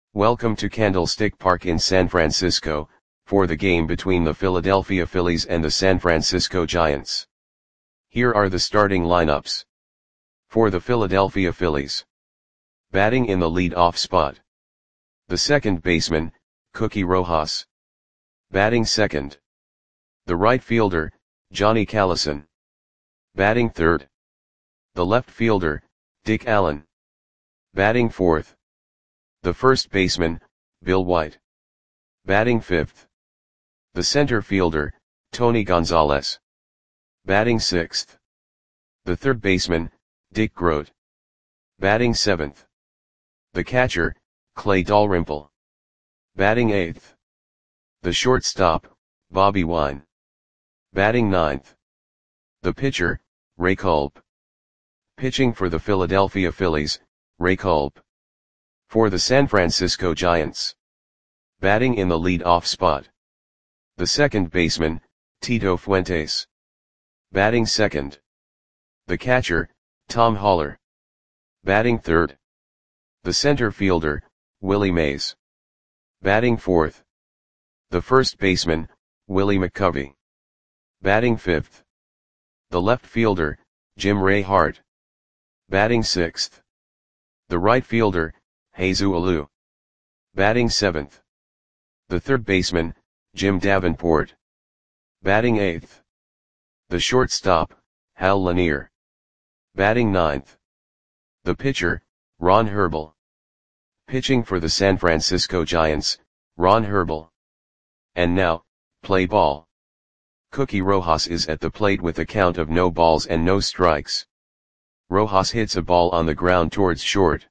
Welcome to Candlestick Park in San Francisco, for the game between the Philadelphia Phillies and the San Francisco Giants. Here are the starting lineups. For the Philadelphia Phillies. Batting in the lead-off spot. The second baseman, Cookie Rojas. Batting second. The right fielder, Johnny Callison. Batting third. The left fielder, Dick Allen. Batting fourth. The first baseman, Bill White. Batting fifth. The center fielder, Tony Gonzalez. Batting sixth. The third baseman, Dick Groat. Batting seventh. The catcher, Clay Dalrymple. Batting eighth. The shortstop, Bobby Wine. Batting ninth. The pitcher, Ray Culp. Pitching for the Philadelphia Phillies, Ray Culp. For the San Francisco Giants. Batting in the lead-off spot. The second baseman, Tito Fuentes. Batting second. The catcher, Tom Haller. Batting third. The center fielder, Willie Mays. Batting fourth. The first baseman, Willie McCovey. Batting fifth. The left fielder, Jim Ray Hart. Batting sixth. The right fielder, Jesus Alou. Batting seventh. The third baseman, Jim Davenport. Batting eighth. The shortstop, Hal Lanier. Batting ninth. The pitcher, Ron Herbel. Pitching for the San Francisco Giants, Ron Herbel. And now, play ball. Cookie Rojas is at the plate with a count of no balls and no strikes. Rojas hits a ball on the ground towards short.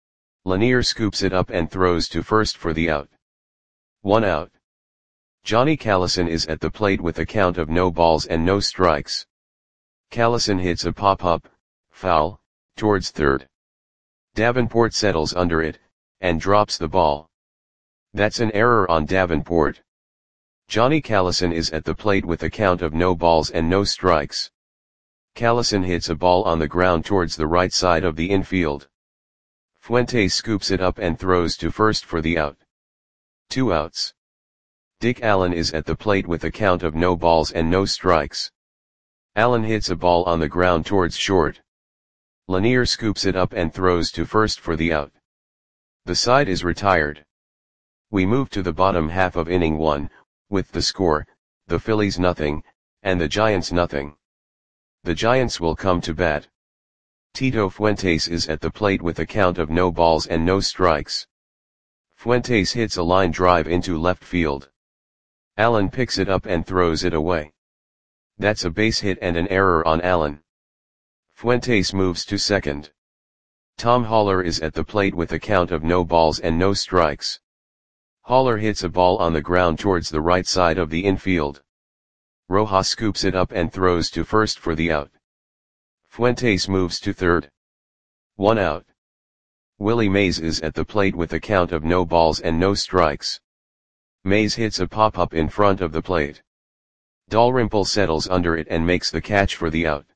Lanier scoops it up and throws to first for the out. 1 out. Johnny Callison is at the plate with a count of no balls and no strikes. Callison hits a pop-up, foul, towards third. Davenport settles under it, and drops the ball. That's an error on Davenport. Johnny Callison is at the plate with a count of no balls and no strikes. Callison hits a ball on the ground towards the right side of the infield. Fuentes scoops it up and throws to first for the out. 2 outs. Dick Allen is at the plate with a count of no balls and no strikes. Allen hits a ball on the ground towards short. Lanier scoops it up and throws to first for the out. The side is retired. We move to the bottom half of inning 1, with the score, the Phillies nothing, and the Giants nothing. The Giants will come to bat. Tito Fuentes is at the plate with a count of no balls and no strikes. Fuentes hits a line drive into left field. Allen picks it up and throws it away. That's a base hit and an error on Allen. Fuentes moves to second. Tom Haller is at the plate with a count of no balls and no strikes. Haller hits a ball on the ground towards the right side of the infield. Rojas scoops it up and throws to first for the out. Fuentes moves to third. 1 out. Willie Mays is at the plate with a count of no balls and no strikes. Mays hits a pop-up in front of the plate. Dalrymple settles under it and makes the catch for the out.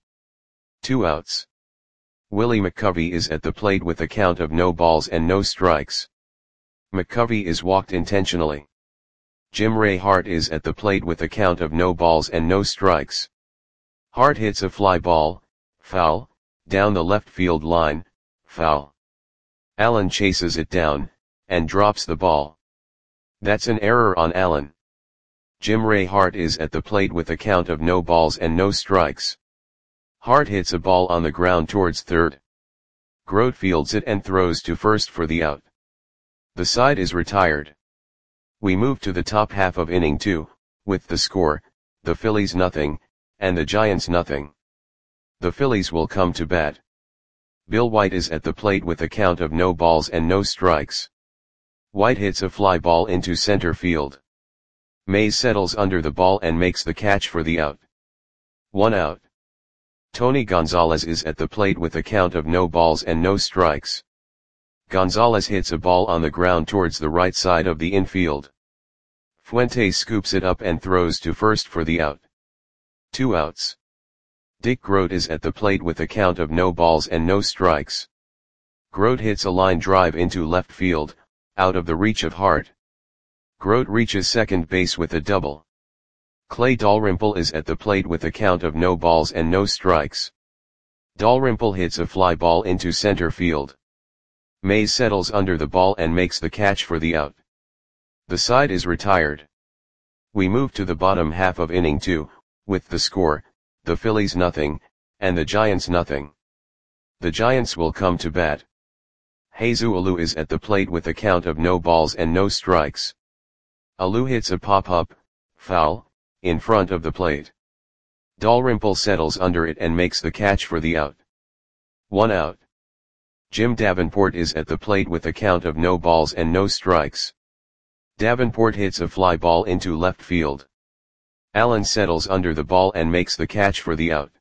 2 outs. Willie McCovey is at the plate with a count of no balls and no strikes. McCovey is walked intentionally. Jim Ray Hart is at the plate with a count of no balls and no strikes. Hart hits a fly ball, foul, down the left field line, foul. Allen chases it down, and drops the ball. That's an error on Allen. Jim Ray Hart is at the plate with a count of no balls and no strikes. Hart hits a ball on the ground towards third. Groat fields it and throws to first for the out. The side is retired. We move to the top half of inning 2, with the score, the Phillies nothing, and the Giants nothing. The Phillies will come to bat. Bill White is at the plate with a count of no balls and no strikes. White hits a fly ball into center field. Mays settles under the ball and makes the catch for the out. 1 out. Tony Gonzalez is at the plate with a count of no balls and no strikes. Gonzalez hits a ball on the ground towards the right side of the infield. Fuentes scoops it up and throws to first for the out. 2 outs. Dick Groat is at the plate with a count of no balls and no strikes. Groat hits a line drive into left field, out of the reach of Hart. Grote reaches second base with a double. Clay Dalrymple is at the plate with a count of no balls and no strikes. Dalrymple hits a fly ball into center field. Mays settles under the ball and makes the catch for the out. The side is retired. We move to the bottom half of inning 2, with the score, the Phillies nothing, and the Giants nothing. The Giants will come to bat. Jesus Alou is at the plate with a count of no balls and no strikes. Alou hits a pop-up, foul, in front of the plate. Dalrymple settles under it and makes the catch for the out. 1 out. Jim Davenport is at the plate with a count of no balls and no strikes. Davenport hits a fly ball into left field. Allen settles under the ball and makes the catch for the out.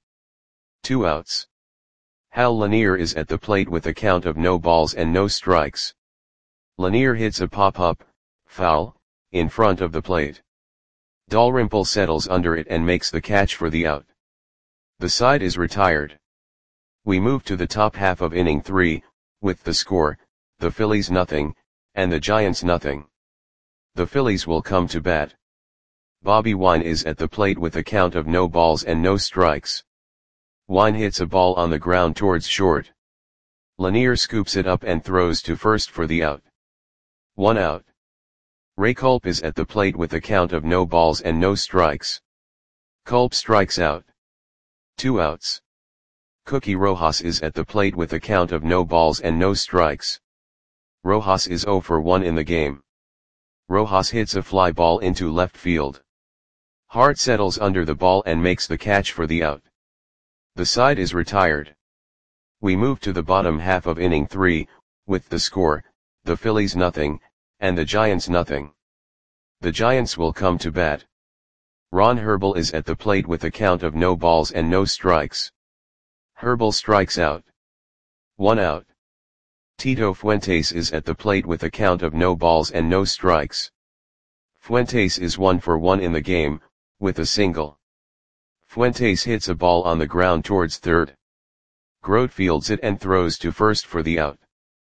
2 outs. Hal Lanier is at the plate with a count of no balls and no strikes. Lanier hits a pop-up, foul, in front of the plate. Dalrymple settles under it and makes the catch for the out. The side is retired. We move to the top half of inning 3, with the score, the Phillies nothing, and the Giants nothing. The Phillies will come to bat. Bobby Wine is at the plate with a count of no balls and no strikes. Wine hits a ball on the ground towards short. Lanier scoops it up and throws to first for the out. 1 out. Ray Culp is at the plate with a count of no balls and no strikes. Culp strikes out. 2 outs. Cookie Rojas is at the plate with a count of no balls and no strikes. Rojas is 0 for 1 in the game. Rojas hits a fly ball into left field. Hart settles under the ball and makes the catch for the out. The side is retired. We move to the bottom half of inning 3, with the score, the Phillies nothing, and the Giants nothing. The Giants will come to bat. Ron Herbel is at the plate with a count of no balls and no strikes. Herbel strikes out. 1 out. Tito Fuentes is at the plate with a count of no balls and no strikes. Fuentes is 1 for 1 in the game, with a single. Fuentes hits a ball on the ground towards third. Grote fields it and throws to first for the out.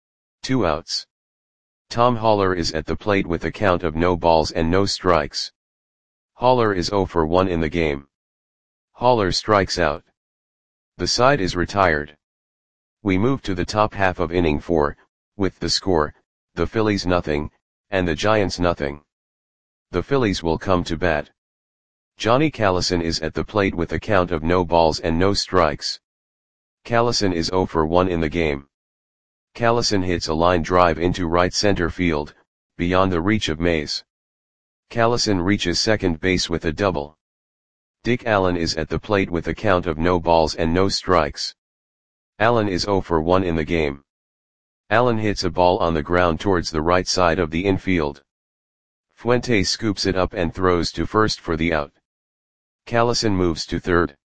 2 outs. Tom Haller is at the plate with a count of no balls and no strikes. Haller is 0 for 1 in the game. Haller strikes out. The side is retired. We move to the top half of inning 4, with the score, the Phillies nothing, and the Giants nothing. The Phillies will come to bat. Johnny Callison is at the plate with a count of no balls and no strikes. Callison is 0 for 1 in the game. Callison hits a line drive into right center field, beyond the reach of Mays. Callison reaches second base with a double. Dick Allen is at the plate with a count of no balls and no strikes. Allen is 0 for 1 in the game. Allen hits a ball on the ground towards the right side of the infield. Fuentes scoops it up and throws to first for the out. Callison moves to third.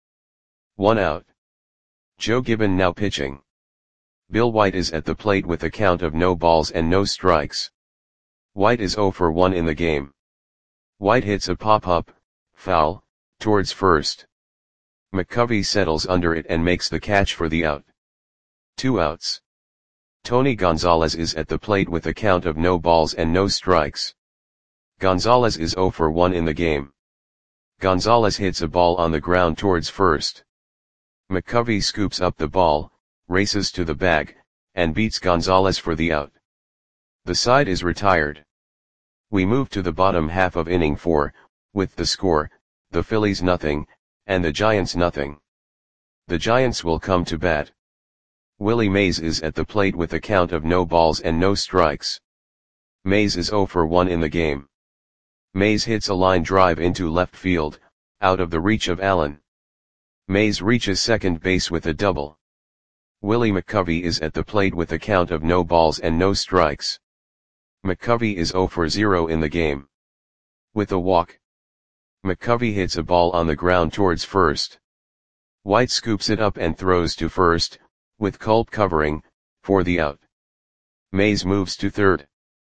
1 out. Joe Gibbon now pitching. Bill White is at the plate with a count of no balls and no strikes. White is 0 for 1 in the game. White hits a pop-up, foul, towards first. McCovey settles under it and makes the catch for the out. 2 outs. Tony Gonzalez is at the plate with a count of no balls and no strikes. Gonzalez is 0 for 1 in the game. Gonzalez hits a ball on the ground towards first. McCovey scoops up the ball, races to the bag, and beats Gonzalez for the out. The side is retired. We move to the bottom half of inning 4, with the score, the Phillies nothing, and the Giants nothing. The Giants will come to bat. Willie Mays is at the plate with a count of no balls and no strikes. Mays is 0 for 1 in the game. Mays hits a line drive into left field, out of the reach of Allen. Mays reaches second base with a double. Willie McCovey is at the plate with a count of no balls and no strikes. McCovey is 0 for 0 in the game. With a walk. McCovey hits a ball on the ground towards first. White scoops it up and throws to first, with Culp covering, for the out. Mays moves to third.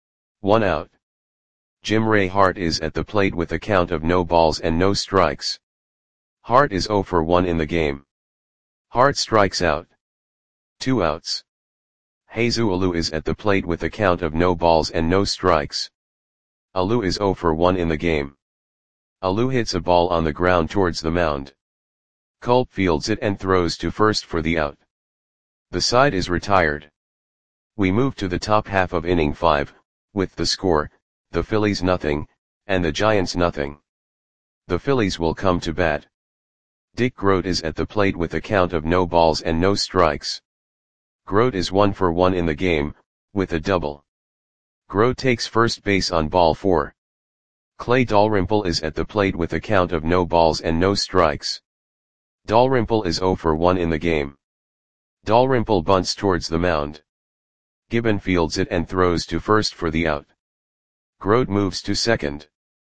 1 out. Jim Ray Hart is at the plate with a count of no balls and no strikes. Hart is 0 for 1 in the game. Hart strikes out. 2 outs. Jesus Alou is at the plate with a count of no balls and no strikes. Alou is 0 for 1 in the game. Alou hits a ball on the ground towards the mound. Culp fields it and throws to first for the out. The side is retired. We move to the top half of inning 5, with the score, the Phillies nothing, and the Giants nothing. The Phillies will come to bat. Dick Groat is at the plate with a count of no balls and no strikes. Groat is 1 for 1 in the game, with a double. Groat takes first base on ball 4. Clay Dalrymple is at the plate with a count of no balls and no strikes. Dalrymple is 0 for 1 in the game. Dalrymple bunts towards the mound. Gibbon fields it and throws to first for the out. Groat moves to second.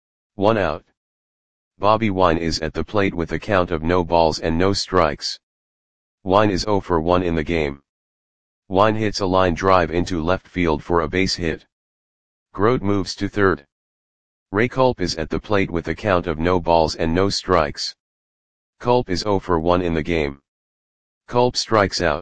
1 out. Bobby Wine is at the plate with a count of no balls and no strikes. Wine is 0 for 1 in the game. Wine hits a line drive into left field for a base hit. Groat moves to third. Ray Culp is at the plate with a count of no balls and no strikes. Culp is 0 for 1 in the game. Culp strikes out.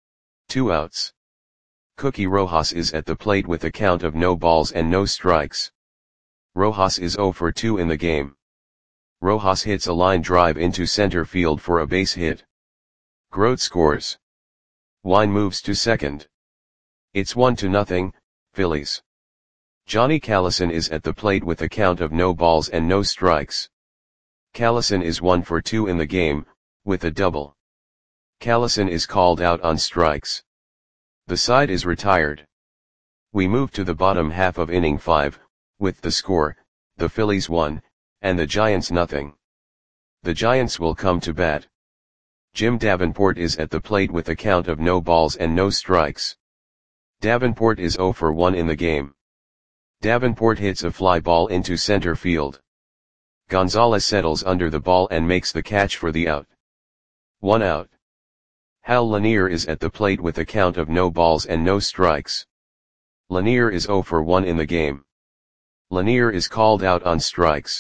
2 outs. Cookie Rojas is at the plate with a count of no balls and no strikes. Rojas is 0 for 2 in the game. Rojas hits a line drive into center field for a base hit. Groat scores. Wine moves to second. It's 1-0, Phillies. Johnny Callison is at the plate with a count of no balls and no strikes. Callison is 1 for 2 in the game, with a double. Callison is called out on strikes. The side is retired. We move to the bottom half of inning 5, with the score, the Phillies 1, and the Giants nothing. The Giants will come to bat. Jim Davenport is at the plate with a count of no balls and no strikes. Davenport is 0 for 1 in the game. Davenport hits a fly ball into center field. Gonzalez settles under the ball and makes the catch for the out. 1 out. Hal Lanier is at the plate with a count of no balls and no strikes. Lanier is 0 for 1 in the game. Lanier is called out on strikes.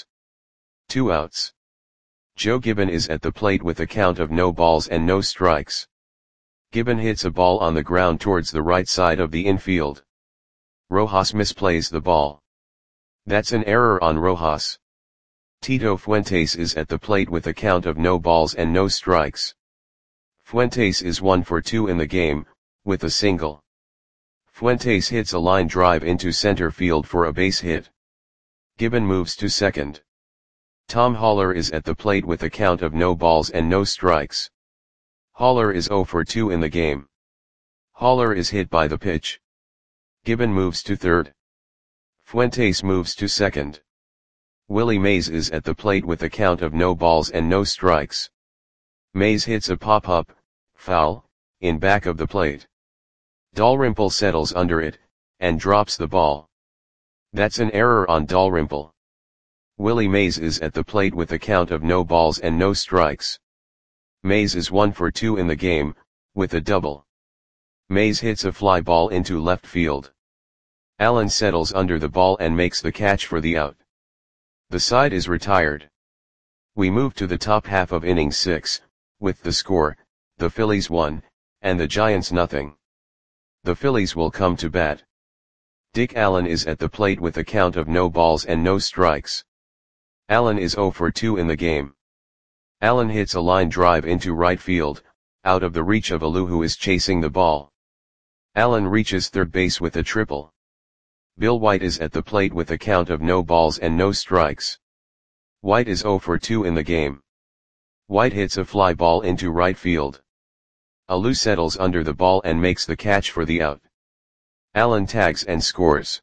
2 outs. Joe Gibbon is at the plate with a count of no balls and no strikes. Gibbon hits a ball on the ground towards the right side of the infield. Rojas misplays the ball. That's an error on Rojas. Tito Fuentes is at the plate with a count of no balls and no strikes. Fuentes is 1 for 2 in the game, with a single. Fuentes hits a line drive into center field for a base hit. Gibbon moves to second. Tom Haller is at the plate with a count of no balls and no strikes. Haller is 0 for 2 in the game. Haller is hit by the pitch. Gibbon moves to third. Fuentes moves to second. Willie Mays is at the plate with a count of no balls and no strikes. Mays hits a pop-up, foul, in back of the plate. Dalrymple settles under it, and drops the ball. That's an error on Dalrymple. Willie Mays is at the plate with a count of no balls and no strikes. Mays is 1 for 2 in the game, with a double. Mays hits a fly ball into left field. Allen settles under the ball and makes the catch for the out. The side is retired. We move to the top half of inning 6, with the score, the Phillies 1, and the Giants nothing. The Phillies will come to bat. Dick Allen is at the plate with a count of no balls and no strikes. Allen is 0 for 2 in the game. Allen hits a line drive into right field, out of the reach of Alou who is chasing the ball. Allen reaches third base with a triple. Bill White is at the plate with a count of no balls and no strikes. White is 0 for 2 in the game. White hits a fly ball into right field. Alou settles under the ball and makes the catch for the out. Allen tags and scores.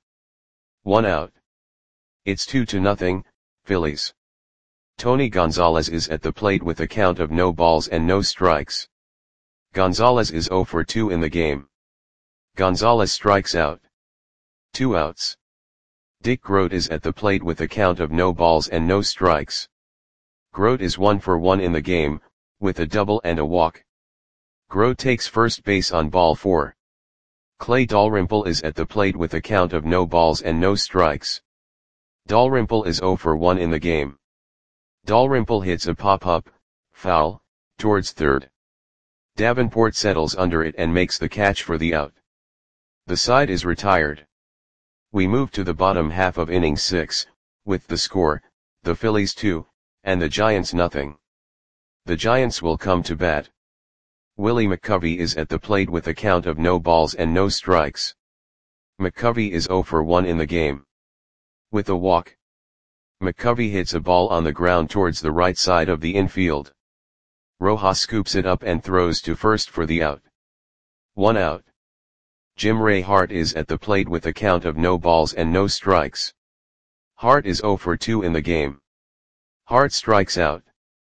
1 out. It's 2-0, Phillies. Tony Gonzalez is at the plate with a count of no balls and no strikes. Gonzalez is 0 for 2 in the game. Gonzalez strikes out. 2 outs. Dick Groat is at the plate with a count of no balls and no strikes. Groat is 1 for 1 in the game, with a double and a walk. Groat takes first base on ball 4. Clay Dalrymple is at the plate with a count of no balls and no strikes. Dalrymple is 0 for 1 in the game. Dalrymple hits a pop-up, foul, towards third. Davenport settles under it and makes the catch for the out. The side is retired. We move to the bottom half of inning 6, with the score, the Phillies 2, and the Giants nothing. The Giants will come to bat. Willie McCovey is at the plate with a count of no balls and no strikes. McCovey is 0 for 1 in the game. With a walk, McCovey hits a ball on the ground towards the right side of the infield. Rojas scoops it up and throws to first for the out. 1 out. Jim Ray Hart is at the plate with a count of no balls and no strikes. Hart is 0 for 2 in the game. Hart strikes out.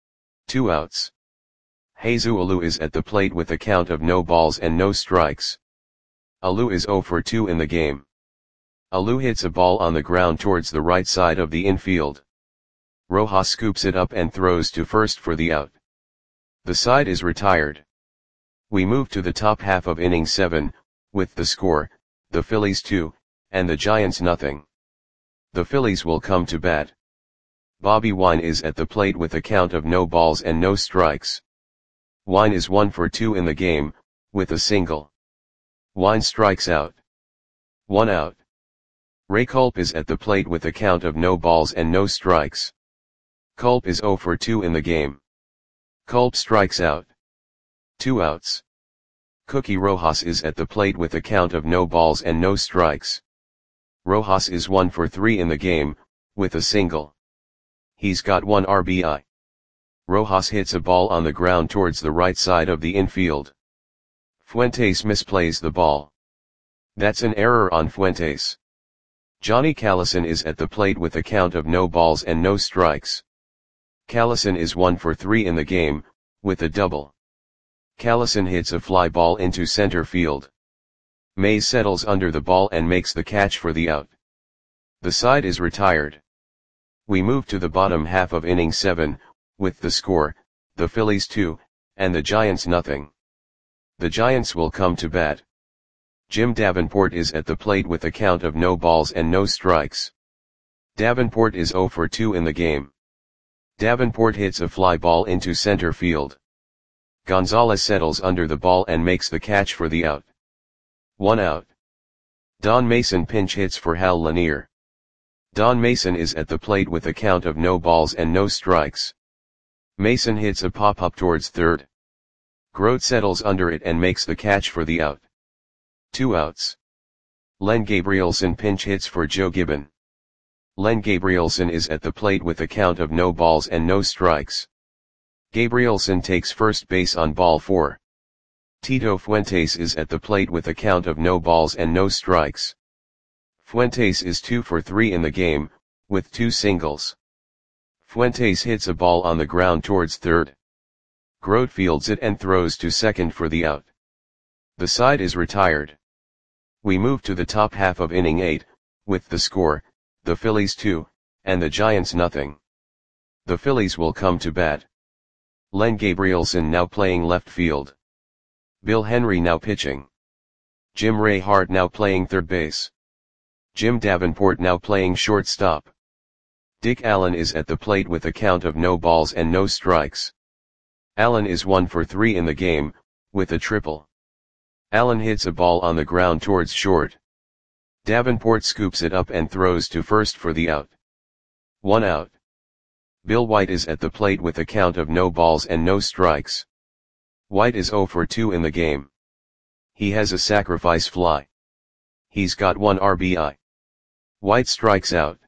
2 outs. Jesus Alou is at the plate with a count of no balls and no strikes. Alou is 0 for 2 in the game. Alou hits a ball on the ground towards the right side of the infield. Rojas scoops it up and throws to first for the out. The side is retired. We move to the top half of inning 7, with the score, the Phillies 2, and the Giants nothing. The Phillies will come to bat. Bobby Wine is at the plate with a count of no balls and no strikes. Wine is 1 for 2 in the game, with a single. Wine strikes out. 1 out. Ray Culp is at the plate with a count of no balls and no strikes. Culp is 0 for 2 in the game. Culp strikes out. 2 outs. Cookie Rojas is at the plate with a count of no balls and no strikes. Rojas is 1 for 3 in the game, with a single. He's got 1 RBI. Rojas hits a ball on the ground towards the right side of the infield. Fuentes misplays the ball. That's an error on Fuentes. Johnny Callison is at the plate with a count of no balls and no strikes. Callison is 1 for 3 in the game, with a double. Callison hits a fly ball into center field. Mays settles under the ball and makes the catch for the out. The side is retired. We move to the bottom half of inning 7, with the score, the Phillies 2, and the Giants nothing. The Giants will come to bat. Jim Davenport is at the plate with a count of no balls and no strikes. Davenport is 0 for 2 in the game. Davenport hits a fly ball into center field. Gonzalez settles under the ball and makes the catch for the out. 1 out. Don Mason pinch hits for Hal Lanier. Don Mason is at the plate with a count of no balls and no strikes. Mason hits a pop-up towards third. Grote settles under it and makes the catch for the out. 2 outs. Len Gabrielson pinch hits for Joe Gibbon. Len Gabrielson is at the plate with a count of no balls and no strikes. Gabrielson takes first base on ball 4. Tito Fuentes is at the plate with a count of no balls and no strikes. Fuentes is 2 for 3 in the game, with 2 singles. Fuentes hits a ball on the ground towards third. Grote fields it and throws to second for the out. The side is retired. We move to the top half of inning 8, with the score, the Phillies 2, and the Giants nothing. The Phillies will come to bat. Len Gabrielson now playing left field. Bill Henry now pitching. Jim Ray Hart now playing third base. Jim Davenport now playing shortstop. Dick Allen is at the plate with a count of no balls and no strikes. Allen is 1 for 3 in the game, with a triple. Allen hits a ball on the ground towards short. Davenport scoops it up and throws to first for the out. 1 out. Bill White is at the plate with a count of no balls and no strikes. White is 0 for 2 in the game. He has a sacrifice fly. He's got 1 RBI. White strikes out.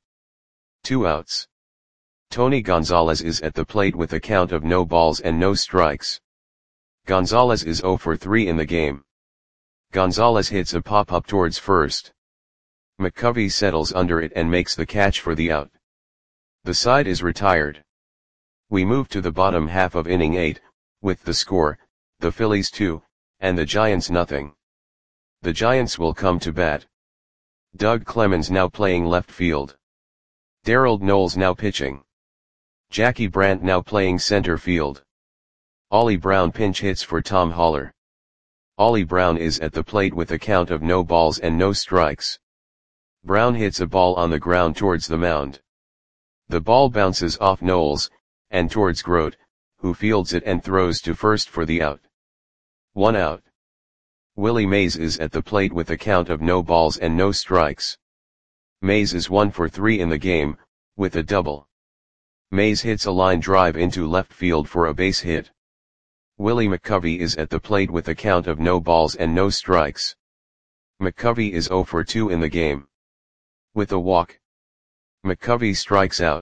2 outs. Tony Gonzalez is at the plate with a count of no balls and no strikes. Gonzalez is 0 for 3 in the game. Gonzalez hits a pop-up towards first. McCovey settles under it and makes the catch for the out. The side is retired. We move to the bottom half of inning 8, with the score, the Phillies 2, and the Giants nothing. The Giants will come to bat. Doug Clemens now playing left field. Darrell Knowles now pitching. Jackie Brandt now playing center field. Ollie Brown pinch hits for Tom Haller. Ollie Brown is at the plate with a count of no balls and no strikes. Brown hits a ball on the ground towards the mound. The ball bounces off Knowles, and towards Grote, who fields it and throws to first for the out. 1 out. Willie Mays is at the plate with a count of no balls and no strikes. Mays is 1 for 3 in the game, with a double. Mays hits a line drive into left field for a base hit. Willie McCovey is at the plate with a count of no balls and no strikes. McCovey is 0 for 2 in the game. With a walk. McCovey strikes out.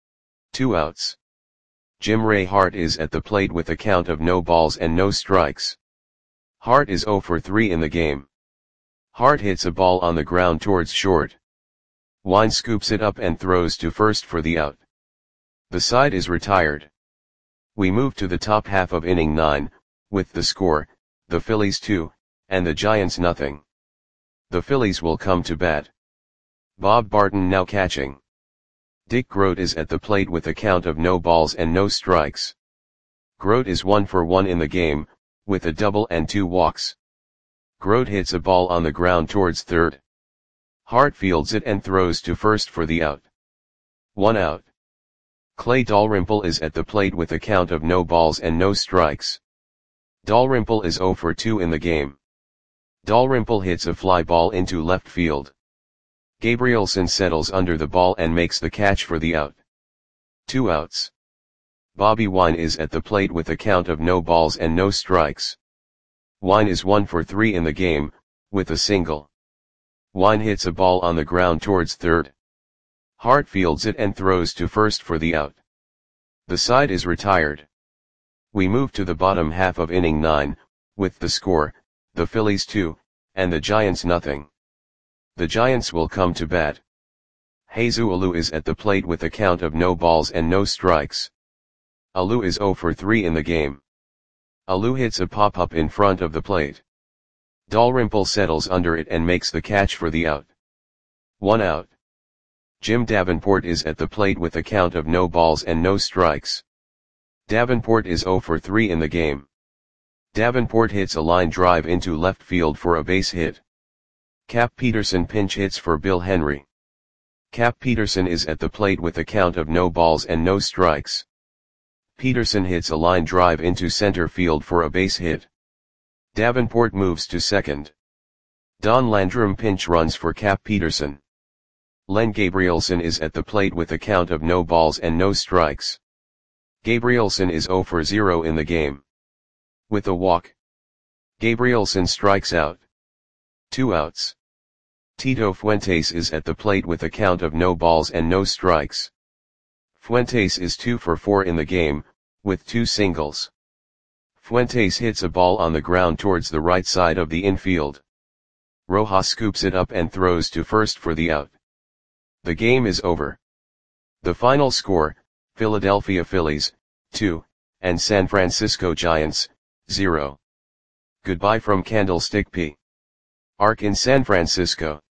2 outs. Jim Ray Hart is at the plate with a count of no balls and no strikes. Hart is 0 for 3 in the game. Hart hits a ball on the ground towards short. Wine scoops it up and throws to first for the out. The side is retired. We move to the top half of inning 9, with the score, the Phillies 2, and the Giants nothing. The Phillies will come to bat. Bob Barton now catching. Dick Groat is at the plate with a count of no balls and no strikes. Groat is 1 for 1 in the game, with a double and 2 walks. Groat hits a ball on the ground towards third. Hart fields it and throws to first for the out. 1 out. Clay Dalrymple is at the plate with a count of no balls and no strikes. Dalrymple is 0 for 2 in the game. Dalrymple hits a fly ball into left field. Gabrielson settles under the ball and makes the catch for the out. 2 outs. Bobby Wine is at the plate with a count of no balls and no strikes. Wine is 1 for 3 in the game, with a single. Wine hits a ball on the ground towards third. Hart fields it and throws to first for the out. The side is retired. We move to the bottom half of inning 9, with the score, the Phillies 2, and the Giants nothing. The Giants will come to bat. Jesus Alou is at the plate with a count of no balls and no strikes. Alou is 0 for 3 in the game. Alou hits a pop-up in front of the plate. Dalrymple settles under it and makes the catch for the out. 1 out. Jim Davenport is at the plate with a count of no balls and no strikes. Davenport is 0 for 3 in the game. Davenport hits a line drive into left field for a base hit. Cap Peterson pinch hits for Bill Henry. Cap Peterson is at the plate with a count of no balls and no strikes. Peterson hits a line drive into center field for a base hit. Davenport moves to second. Don Landrum pinch runs for Cap Peterson. Len Gabrielson is at the plate with a count of no balls and no strikes. Gabrielson is 0 for 0 in the game. With a walk. Gabrielson strikes out. 2 outs. Tito Fuentes is at the plate with a count of no balls and no strikes. Fuentes is 2 for 4 in the game, with 2 singles. Fuentes hits a ball on the ground towards the right side of the infield. Rojas scoops it up and throws to first for the out. The game is over. The final score, Philadelphia Phillies, 2, and San Francisco Giants, 0. Goodbye from Candlestick P. Arc in San Francisco.